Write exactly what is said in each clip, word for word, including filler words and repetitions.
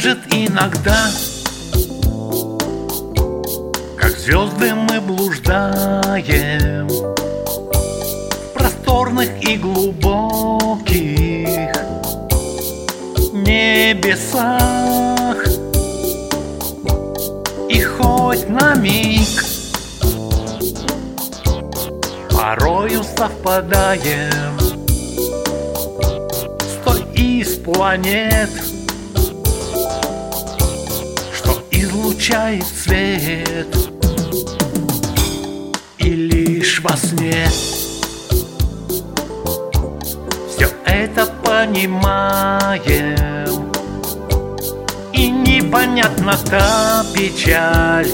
Может, иногда, как звезды, мы блуждаем в просторных и глубоких небесах, и хоть на миг порою совпадаем с той из планет, что излучает свет, и лишь во сне все это понимаем, и непонятна та печаль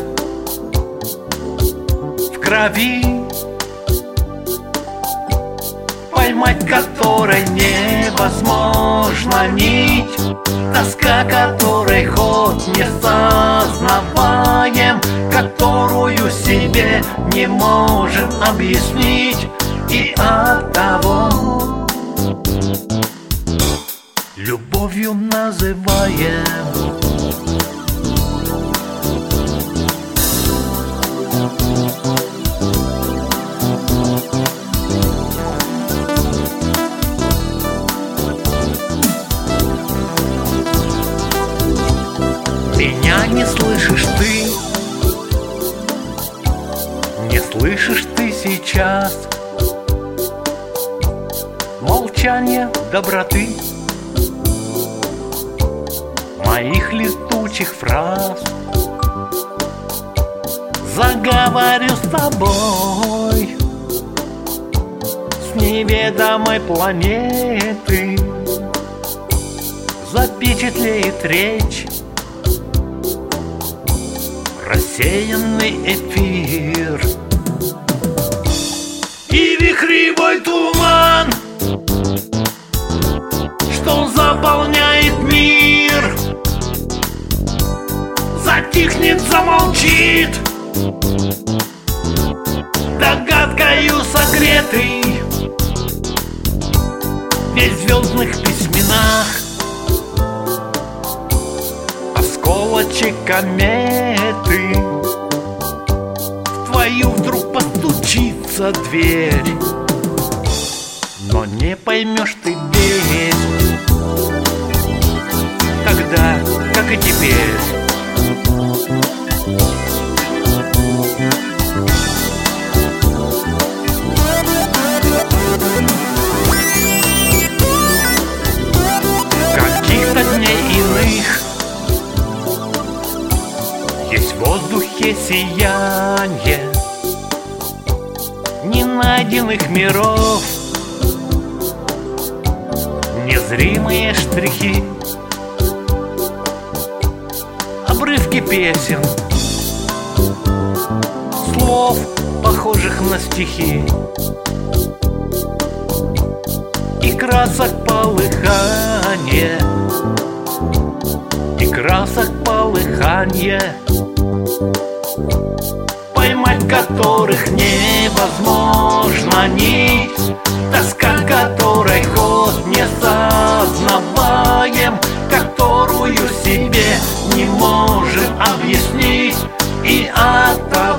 в крови, поймать которой невозможно нить, тоска которой ход не сознаваем, которую себе не можем объяснить, и оттого любовью называем. Меня не слышишь ты, не слышишь ты сейчас молчание доброты моих летучих фраз. Заговорю с тобой с неведомой планеты, запечатлеет речь рассеянный эфир, и вихревой туман, что заполняет мир, затихнет, замолчит, догадкою согретый весь в звездных письменах, осколочек кометы, в твою вдруг постучится дверь, но не поймешь ты ведь тогда, как и теперь. Каких-то дней иных есть в воздухе сиянье ненайденных миров, незримые штрихи, обрывки песен, слов, похожих на стихи, и красок полыханье, и красок полыханье, поймать которых невозможно нить, тоска которой ход не сознаваем, которую себе не можем объяснить, и от